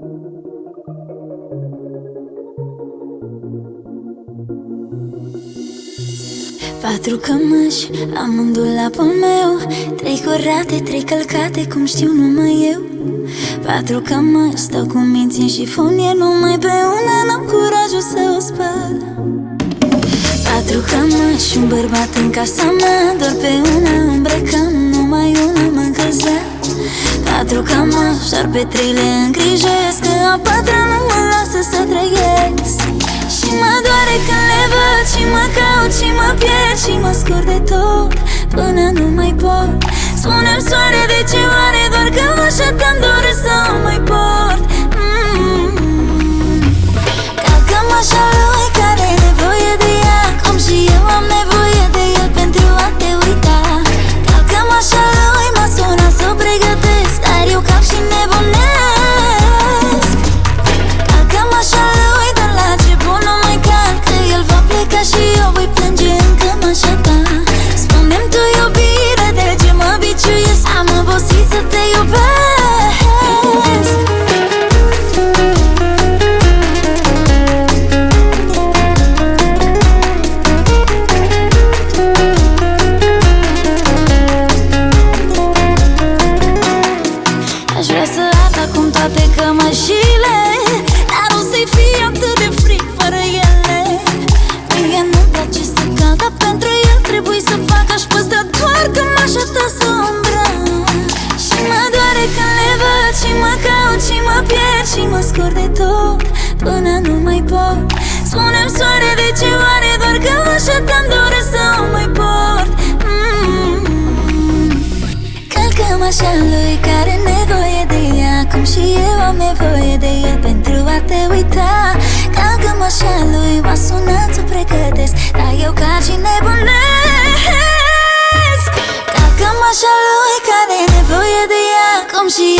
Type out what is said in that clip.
Patru cămăși am în dulapul meu, 3 curate, 3 călcate, cum știu numai eu. 4 cămăși stau cu minți în șifonier, numai pe una n-am curajul să o spăl. 4 cămăși, un bărbat în casa mea, doar pe una îmbrăcăm, numai una mă încălzea. 4 cămăși, doar pe 3 le îngrijesc, că a 4-a nu mă lasă să trăiesc. Și mă doare când le văd și mă caut și mă pierd și mă scurg de tot până nu mai pot. Spune-mi soare, de ce oare doar că așa te-am doresc să o mai port? Calcă-mă așa lui care e nevoie de ea, cum și eu am nevoie de el pentru a te uita. Calcă-mă așa lui, m-a sunat să o pregătesc, dar eu calc și nebunesc. Calcă-mă așa lui, dar la ce bun nu mai calc, că el va pleca și eu voi plânge în cămașa ta. Spune-mi tu, iubire, de ce mă biciuiesc? Am obosit să te iubesc. Aș vrea să ard acum toate cămășile, dar o să-i fie atât de frig fără ele. Mie nu-mi place să cald, dar pentru el trebuie să fac. Aș păstra doar cămașa ta să o îmbrac. Și mă doare când le văd și mă caut și mă pierd și mă scurg de tot până nu mai pot. Spune-mi soare, de ce oare doar că așa te-am doresc să o mai port? Calcă-mășa lui care e nevoie de ea, cum și eu am nevoie de el pentru a te uita. Calcă-mășa lui, m-a sunat să pregătesc, dar eu calc și nebunesc. Calcă-mășa lui care e nevoie de ea, cum și